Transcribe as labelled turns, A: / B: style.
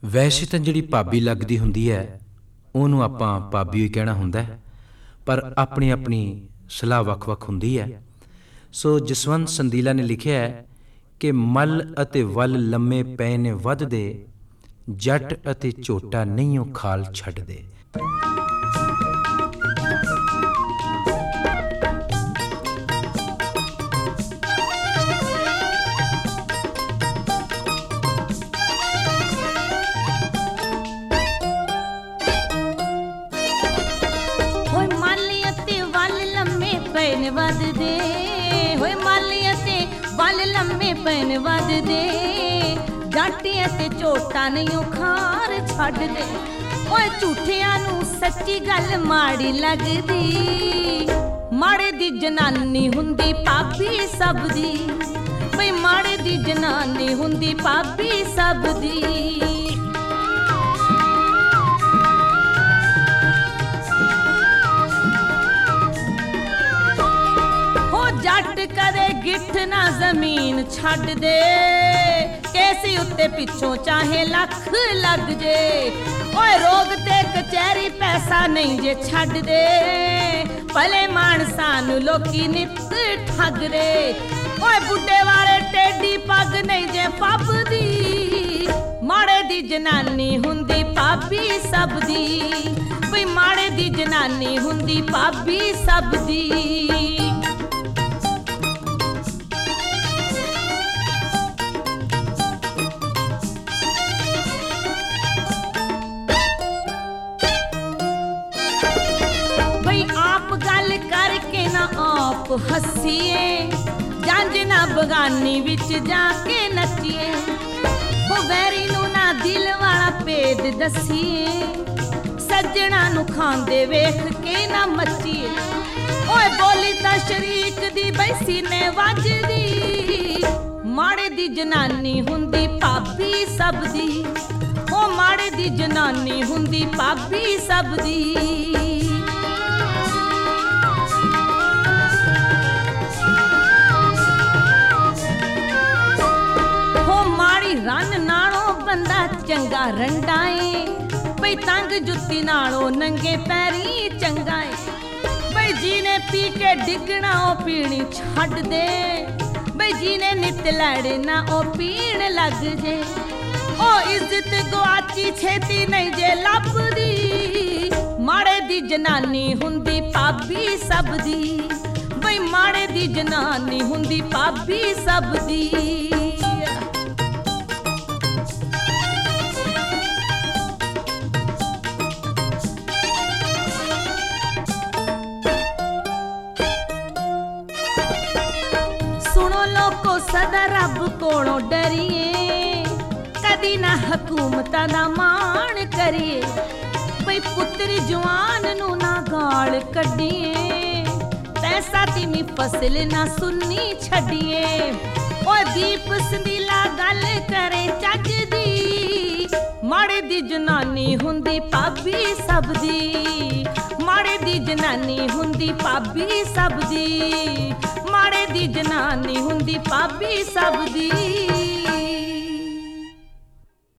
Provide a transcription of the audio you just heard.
A: ਵੈਸੇ ਤਾਂ ਜਿਹੜੀ ਭਾਬੀ ਲੱਗਦੀ ਹੁੰਦੀ ਹੈ ਉਹਨੂੰ ਆਪਾਂ ਭਾਬੀ ਹੀ ਕਹਿਣਾ ਹੁੰਦਾ ਹੈ, ਪਰ ਆਪਣੀ ਆਪਣੀ ਸਲਾਹ ਵੱਖ-ਵੱਖ ਹੁੰਦੀ ਹੈ। ਸੋ ਜਸਵੰਤ ਸੰਦੀਲਾ ਨੇ ਲਿਖਿਆ ਹੈ ਕਿ ਮੱਲ ਅਤੇ ਵੱਲ ਲੰਮੇ ਪਏ ਨੇ ਵੱਧਦੇ, ਜੱਟ ਅਤੇ ਝੋਟਾ ਨਹੀਂਓ ਖਾਲ ਛੱਡਦੇ।
B: ਵੱਧਦੇ ਹੋਏ ਮਾਲੀਆਂ ਤੇ ਵੱਲ ਲੰਮੇ ਪੈਨ ਵੱਧਦੇ, ਜੱਟ ਅਤੇ ਝੋਟਾ ਨਹੀਂ ਖਾਰ ਛੱਡਦੇ। ਓਏ ਝੂਠਿਆਂ ਨੂੰ ਸੱਚੀ ਗੱਲ ਮਾੜੀ ਲੱਗਦੀ, ਮਾੜੇ ਦੀ ਜਨਾਨੀ ਹੁੰਦੀ ਭਾਬੀ ਸਭ ਦੀ, ਬਈ ਮਾੜੇ ਦੀ ਜਨਾਨੀ ਹੁੰਦੀ ਭਾਬੀ ਸਭ ਦੀ। ਜੱਟ ਕਦੇ ਗਿੱਠ ਨਾ ਜ਼ਮੀਨ ਛੱਡ ਦੇ, ਕੇਸੀ ਉੱਤੇ ਪਿੱਛੋਂ ਚਾਹੇ ਲੱਖ ਲੱਗ ਜੇ। ਓਏ ਰੋਗ ਤੇ ਕਚਹਿਰੀ ਪੈਸਾ ਨਹੀਂ ਜੇ ਛੱਡਦੇ, ਭਲੇ ਮਾਨਸਾਂ ਨੂੰ ਲੋਕੀ ਨਿੱਤ ਠੱਗਦੇ। ਓਏ ਬੁੱਢੇ ਵਾਲੇ ਟੇਢੀ ਪੱਗ ਨਹੀਂ ਜੇ ਫੱਬਦੀ, ਮਾੜੇ ਦੀ ਜਨਾਨੀ ਹੁੰਦੀ ਭਾਬੀ ਸਭ ਦੀ, ਬਈ ਮਾੜੇ ਦੀ ਜਨਾਨੀ ਹੁੰਦੀ ਭਾਬੀ ਸਭ ਦੀ। ਆਪ ਹੱਸੀਏ ਜੰਝ ਨਾ ਬਗਾਨੀ ਵਿੱਚ ਜਾ ਕੇ ਨੱਚੀਏ, ਉਹ ਵੈਰੀ ਨੂੰ ਨਾ ਦਿਲ ਵਾਲਾ ਭੇਦ ਦੱਸੀਏ, ਸੱਜਣਾ ਨੂੰ ਖਾਂਦੇ ਵੇਖ ਕੇ ਨਾ ਮੱਚੀਏ। ਓਏ ਬੋਲੀ ਤਾਂ ਸ਼ਰੀਕ ਦੀ ਬਈ ਸੀਨੇ ਵੱਜਦੀ, ਮਾੜੇ ਦੀ ਜਨਾਨੀ ਹੁੰਦੀ ਭਾਬੀ ਸਭ ਦੀ, ਉਹ ਮਾੜੇ ਦੀ ਜਨਾਨੀ ਹੁੰਦੀ ਭਾਬੀ ਸਭ ਦੀ। ਰੰਨ ਨਾਲੋਂ ਬੰਦਾ ਚੰਗਾ ਰੰਡਾ ਏ, ਬਈ ਤੰਗ ਜੁੱਤੀ ਨਾਲੋਂ ਨੰਗੇ ਪੈਰੀ ਚੰਗਾ ਏ, ਬਈ ਜਿਹਨੇ ਪੀ ਕੇ ਡਿੱਗਣਾ ਉਹ ਪੀਣੀ ਛੱਡ ਦੇ, ਬਈ ਜਿਹਨੇ ਨਿੱਤ ਲੜਨਾ ਉਹ ਪੀਣ ਲੱਗ ਜੇ। ਉਹ ਇੱਜ਼ਤ ਗੁਆਚੀ ਛੇਤੀ ਨਹੀਂ ਜੇ ਲੱਭਦੀ, ਮਾੜੇ ਦੀ ਜਨਾਨੀ ਹੁੰਦੀ ਭਾਬੀ ਸਭ ਦੀ, ਬਈ ਮਾੜੇ ਦੀ ਜਨਾਨੀ ਹੁੰਦੀ ਭਾਬੀ ਸਭ ਦੀ। ਸਦਾ ਰੱਬ ਕੋਲੋਂ ਡਰੀਏ, ਕਦੀ ਨਾ ਹਕੂਮਤਾਂ ਦਾ ਮਾਣ ਕਰੀਏ, ਬਈ ਪੁੱਤਰ ਜਵਾਨ ਨੂੰ ਨਾ ਗਾਲ ਕੱਢੀਏ, ਪੈਸਾ ਤੀਵੀਂ ਫਸਲ ਨਾ ਸੁੰਨੀ ਛੱਡੀਏ। ਓਏ ਦੀਪ ਸੰਦੀਲਾ ਗੱਲ ਕਰੇ ਚੱਜ ਦੀ, ਮਾੜੇ ਦੀ ਜਨਾਨੀ ਹੁੰਦੀ ਭਾਬੀ ਸਭ ਦੀ, ਮਾੜੇ ਦੀ ਜਨਾਨੀ ਹੁੰਦੀ ਭਾਬੀ ਸਭ ਦੀ, ਮਾੜੇ ਦੀ ਜਨਾਨੀ ਹੁੰਦੀ ਭਾਬੀ ਸਭ ਦੀ।